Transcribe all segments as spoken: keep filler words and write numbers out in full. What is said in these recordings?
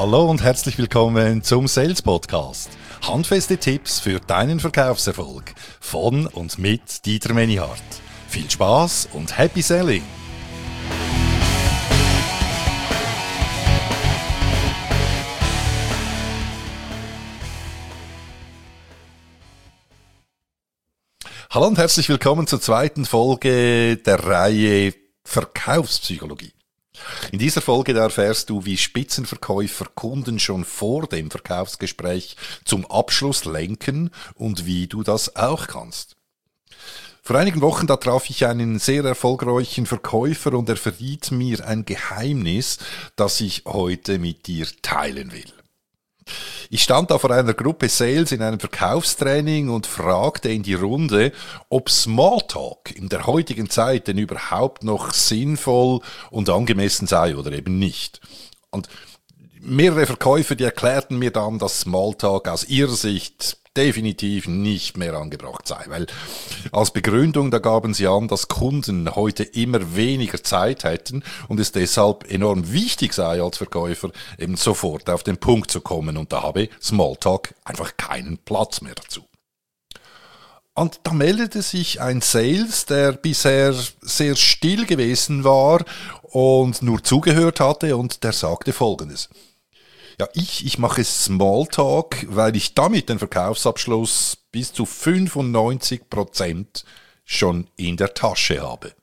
Hallo und herzlich willkommen zum Sales Podcast. Handfeste Tipps für deinen Verkaufserfolg von und mit Dieter Menihardt. Viel Spaß und Happy Selling! Hallo und herzlich willkommen zur zweiten Folge der Reihe Verkaufspsychologie. In dieser Folge erfährst du, wie Spitzenverkäufer Kunden schon vor dem Verkaufsgespräch zum Abschluss lenken und wie du das auch kannst. Vor einigen Wochen, da traf ich einen sehr erfolgreichen Verkäufer und er verriet mir ein Geheimnis, das ich heute mit dir teilen will. Ich stand da vor einer Gruppe Sales in einem Verkaufstraining und fragte in die Runde, ob Smalltalk in der heutigen Zeit denn überhaupt noch sinnvoll und angemessen sei oder eben nicht. Und mehrere Verkäufer, die erklärten mir dann, dass Smalltalk aus ihrer Sicht definitiv nicht mehr angebracht sei, weil als Begründung, da gaben sie an, dass Kunden heute immer weniger Zeit hätten und es deshalb enorm wichtig sei als Verkäufer, eben sofort auf den Punkt zu kommen und da habe Smalltalk einfach keinen Platz mehr dazu. Und da meldete sich ein Sales, der bisher sehr still gewesen war und nur zugehört hatte und der sagte Folgendes. Ja, ich, ich mache Smalltalk, weil ich damit den Verkaufsabschluss bis zu fünfundneunzig Prozent schon in der Tasche habe.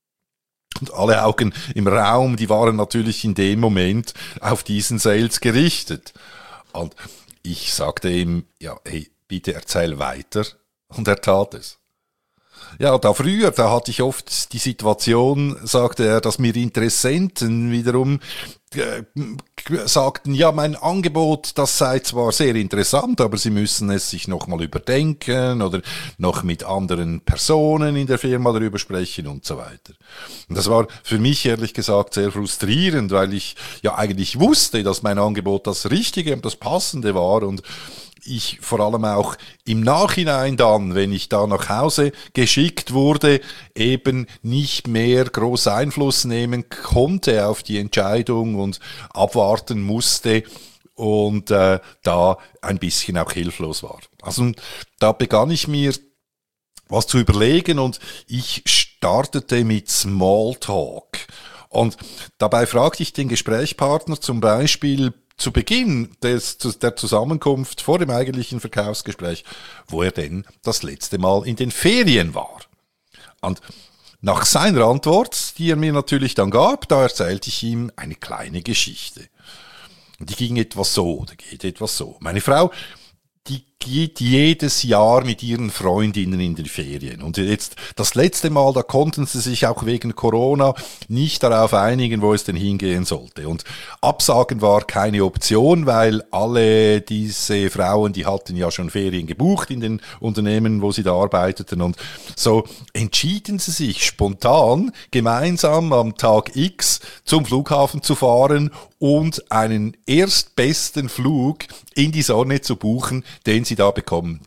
Und alle Augen im Raum, die waren natürlich in dem Moment auf diesen Sales gerichtet. Und ich sagte ihm, ja, hey, bitte erzähl weiter. Und er tat es. Ja, da früher, da hatte ich oft die Situation, sagte er, dass mir Interessenten wiederum äh, sagten, ja, mein Angebot, das sei zwar sehr interessant, aber sie müssen es sich nochmal überdenken oder noch mit anderen Personen in der Firma darüber sprechen und so weiter. Und das war für mich ehrlich gesagt sehr frustrierend, weil ich ja eigentlich wusste, dass mein Angebot das Richtige und das Passende war und ich vor allem auch im Nachhinein dann, wenn ich da nach Hause geschickt wurde, eben nicht mehr groß Einfluss nehmen konnte auf die Entscheidung und abwarten musste und äh, da ein bisschen auch hilflos war. Also da begann ich mir was zu überlegen und ich startete mit Smalltalk. Und dabei fragte ich den Gesprächspartner zum Beispiel, zu Beginn des, der Zusammenkunft vor dem eigentlichen Verkaufsgespräch, wo er denn das letzte Mal in den Ferien war. Und nach seiner Antwort, die er mir natürlich dann gab, da erzählte ich ihm eine kleine Geschichte. Die ging etwas so, oder geht etwas so. Meine Frau, die geht jedes Jahr mit ihren Freundinnen in die Ferien. Und jetzt das letzte Mal, da konnten sie sich auch wegen Corona nicht darauf einigen, wo es denn hingehen sollte. Und Absagen war keine Option, weil alle diese Frauen, die hatten ja schon Ferien gebucht in den Unternehmen, wo sie da arbeiteten. Und so entschieden sie sich spontan, gemeinsam am Tag X zum Flughafen zu fahren und einen erstbesten Flug in die Sonne zu buchen, den sie da bekommen.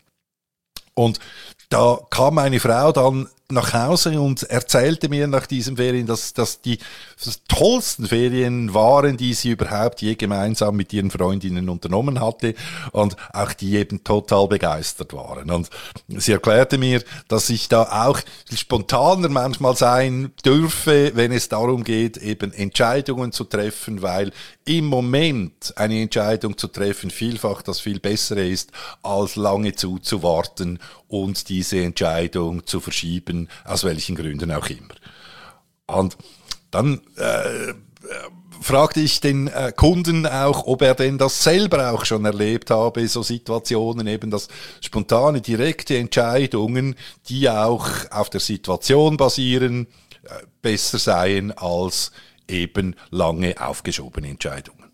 Und da kam meine Frau dann nach Hause und erzählte mir nach diesen Ferien, dass das die das tollsten Ferien waren, die sie überhaupt je gemeinsam mit ihren Freundinnen unternommen hatte und auch die eben total begeistert waren. Und sie erklärte mir, dass ich da auch spontaner manchmal sein dürfe, wenn es darum geht, eben Entscheidungen zu treffen, weil im Moment eine Entscheidung zu treffen vielfach das viel Bessere ist, als lange zuzuwarten und diese Entscheidung zu verschieben, aus welchen Gründen auch immer. Und dann äh, fragte ich den äh, Kunden auch, ob er denn das selber auch schon erlebt habe, so Situationen, eben dass spontane, direkte Entscheidungen, die auch auf der Situation basieren, äh, besser seien als eben lange aufgeschobene Entscheidungen.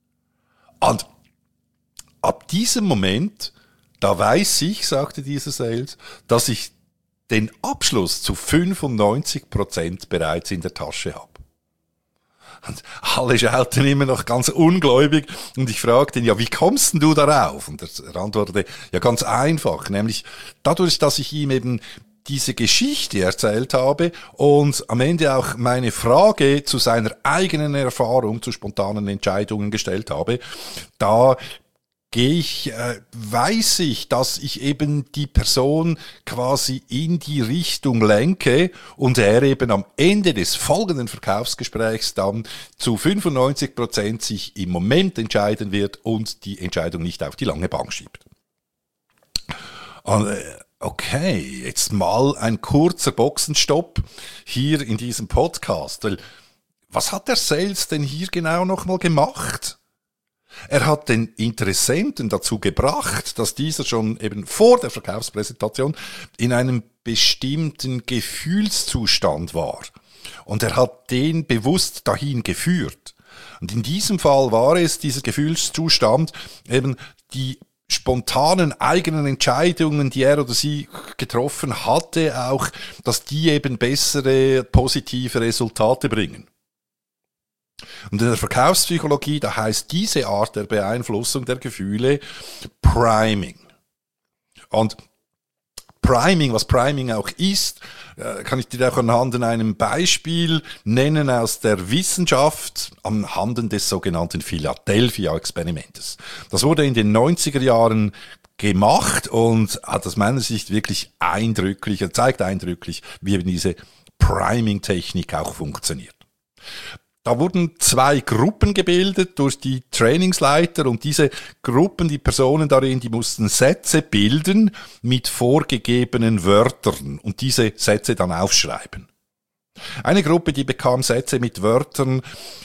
Und ab diesem Moment, da weiß ich, sagte dieser Sales, dass ich den Abschluss zu fünfundneunzig Prozent bereits in der Tasche habe. Und alle schauten immer noch ganz ungläubig und ich fragte ihn, ja, wie kommst denn du darauf? Und er antwortete, ja, ganz einfach, nämlich dadurch, dass ich ihm eben diese Geschichte erzählt habe und am Ende auch meine Frage zu seiner eigenen Erfahrung zu spontanen Entscheidungen gestellt habe, da gehe ich, äh, weiß ich, dass ich eben die Person quasi in die Richtung lenke und er eben am Ende des folgenden Verkaufsgesprächs dann zu fünfundneunzig Prozent sich im Moment entscheiden wird und die Entscheidung nicht auf die lange Bank schiebt. Und, äh, okay, jetzt mal ein kurzer Boxenstopp hier in diesem Podcast. Weil was hat der Sales denn hier genau nochmal gemacht? Er hat den Interessenten dazu gebracht, dass dieser schon eben vor der Verkaufspräsentation in einem bestimmten Gefühlszustand war. Und er hat den bewusst dahin geführt. Und in diesem Fall war es dieser Gefühlszustand, eben die spontanen eigenen Entscheidungen, die er oder sie getroffen hatte, auch, dass die eben bessere, positive Resultate bringen. Und in der Verkaufspsychologie, da heißt diese Art der Beeinflussung der Gefühle Priming. Und Priming, was Priming auch ist, kann ich dir auch anhand einem Beispiel nennen aus der Wissenschaft, anhand des sogenannten Philadelphia-Experimentes. Das wurde in den neunziger Jahren gemacht und hat aus meiner Sicht wirklich eindrücklich, er zeigt eindrücklich, wie eben diese Priming-Technik auch funktioniert. Da wurden zwei Gruppen gebildet durch die Trainingsleiter und diese Gruppen, die Personen darin, die mussten Sätze bilden mit vorgegebenen Wörtern und diese Sätze dann aufschreiben. Eine Gruppe, die bekam Sätze mit Wörtern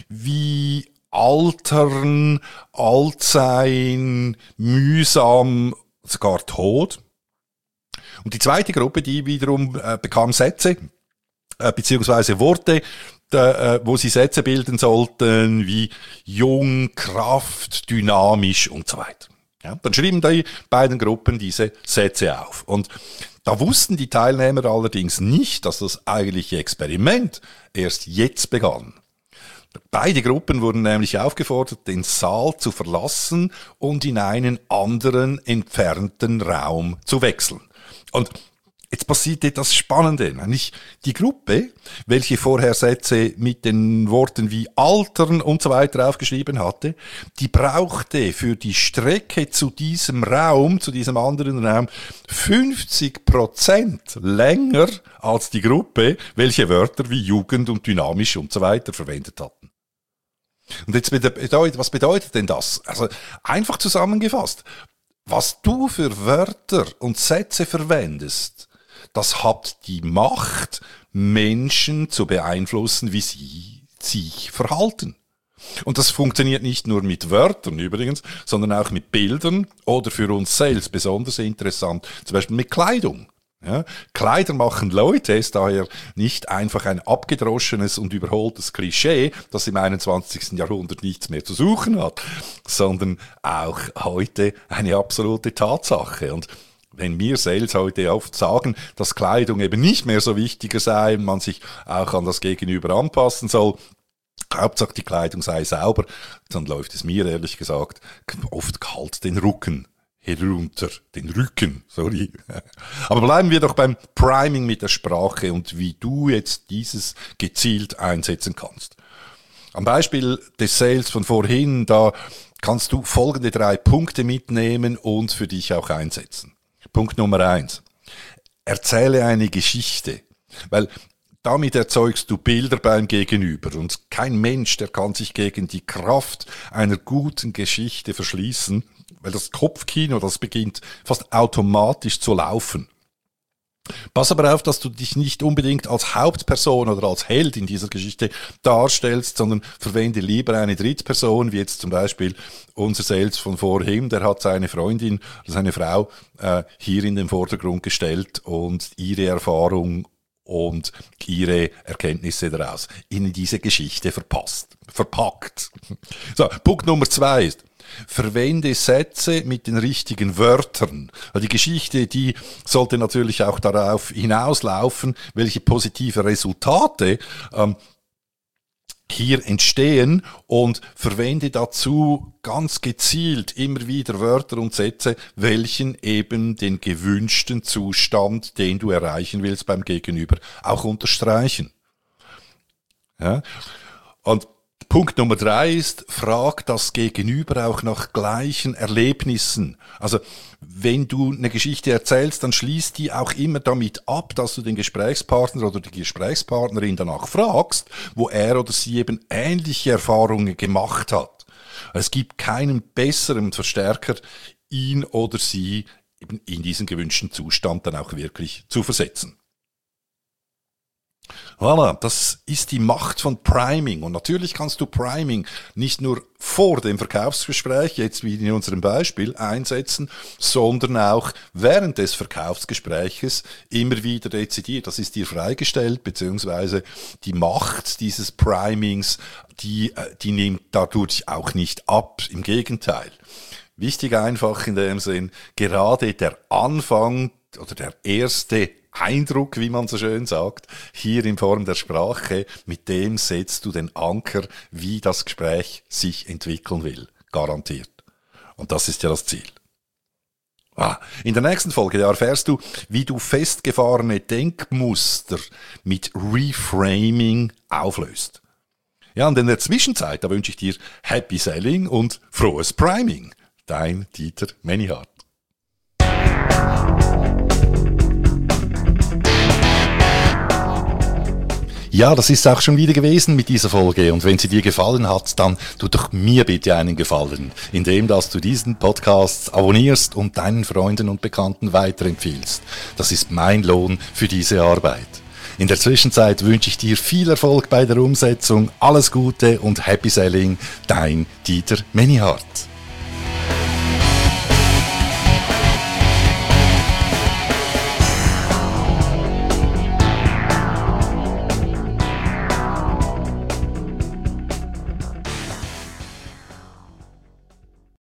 wie altern, alt sein, mühsam, sogar Tod. Und die zweite Gruppe, die wiederum äh, bekam Sätze, äh, beziehungsweise Worte, da, äh, wo sie Sätze bilden sollten, wie jung, Kraft, dynamisch und so weiter. Ja, dann schrieben die beiden Gruppen diese Sätze auf. Und da wussten die Teilnehmer allerdings nicht, dass das eigentliche Experiment erst jetzt begann. Beide Gruppen wurden nämlich aufgefordert, den Saal zu verlassen und in einen anderen entfernten Raum zu wechseln. Und jetzt passiert etwas Spannendes. Nämlich die Gruppe, welche vorher Sätze mit den Worten wie altern und so weiter aufgeschrieben hatte, die brauchte für die Strecke zu diesem Raum, zu diesem anderen Raum, fünfzig Prozent länger als die Gruppe, welche Wörter wie Jugend und dynamisch und so weiter verwendet hatten. Und jetzt bedeutet, was bedeutet denn das? Also einfach zusammengefasst, was du für Wörter und Sätze verwendest, das hat die Macht, Menschen zu beeinflussen, wie sie sich verhalten. Und das funktioniert nicht nur mit Wörtern übrigens, sondern auch mit Bildern oder für uns selbst besonders interessant, zum Beispiel mit Kleidung. Ja, Kleider machen Leute ist daher nicht einfach ein abgedroschenes und überholtes Klischee, das im einundzwanzigsten Jahrhundert nichts mehr zu suchen hat, sondern auch heute eine absolute Tatsache. Und wenn wir Sales heute oft sagen, dass Kleidung eben nicht mehr so wichtiger sei, man sich auch an das Gegenüber anpassen soll, Hauptsache die Kleidung sei sauber, dann läuft es mir ehrlich gesagt oft kalt den Rücken herunter, den Rücken, sorry. Aber bleiben wir doch beim Priming mit der Sprache und wie du jetzt dieses gezielt einsetzen kannst. Am Beispiel des Sales von vorhin, da kannst du folgende drei Punkte mitnehmen und für dich auch einsetzen. Punkt Nummer eins. Erzähle eine Geschichte, weil damit erzeugst du Bilder beim Gegenüber und kein Mensch, der kann sich gegen die Kraft einer guten Geschichte verschließen, weil das Kopfkino, das beginnt fast automatisch zu laufen. Pass aber auf, dass du dich nicht unbedingt als Hauptperson oder als Held in dieser Geschichte darstellst, sondern verwende lieber eine Drittperson, wie jetzt zum Beispiel unser Sales von vorhin, der hat seine Freundin, seine Frau äh, hier in den Vordergrund gestellt und ihre Erfahrung und ihre Erkenntnisse daraus in diese Geschichte verpasst, verpackt. So, Punkt Nummer zwei ist, verwende Sätze mit den richtigen Wörtern. Die Geschichte, die sollte natürlich auch darauf hinauslaufen, welche positive Resultate ähm, hier entstehen und verwende dazu ganz gezielt immer wieder Wörter und Sätze, welchen eben den gewünschten Zustand, den du erreichen willst beim Gegenüber, auch unterstreichen. Ja? Und Punkt Nummer drei ist, frag das Gegenüber auch nach gleichen Erlebnissen. Also, wenn du eine Geschichte erzählst, dann schließ die auch immer damit ab, dass du den Gesprächspartner oder die Gesprächspartnerin danach fragst, wo er oder sie eben ähnliche Erfahrungen gemacht hat. Es gibt keinen besseren Verstärker, ihn oder sie eben in diesen gewünschten Zustand dann auch wirklich zu versetzen. Voilà, das ist die Macht von Priming. Und natürlich kannst du Priming nicht nur vor dem Verkaufsgespräch, jetzt wie in unserem Beispiel, einsetzen, sondern auch während des Verkaufsgespräches immer wieder dezidiert. Das ist dir freigestellt, beziehungsweise die Macht dieses Primings, die, die nimmt dadurch auch nicht ab. Im Gegenteil. Wichtig einfach in dem Sinn, gerade der Anfang oder der erste Eindruck, wie man so schön sagt, hier in Form der Sprache, mit dem setzt du den Anker, wie das Gespräch sich entwickeln will. Garantiert. Und das ist ja das Ziel. Ah, in der nächsten Folge da erfährst du, wie du festgefahrene Denkmuster mit Reframing auflöst. Ja, und in der Zwischenzeit, da wünsche ich dir Happy Selling und frohes Priming. Dein Dieter Menihardt. Ja, das ist auch schon wieder gewesen mit dieser Folge. Und wenn sie dir gefallen hat, dann tu doch mir bitte einen Gefallen, indem dass du diesen Podcast abonnierst und deinen Freunden und Bekannten weiterempfiehlst. Das ist mein Lohn für diese Arbeit. In der Zwischenzeit wünsche ich dir viel Erfolg bei der Umsetzung, alles Gute und Happy Selling, dein Dieter Menihardt.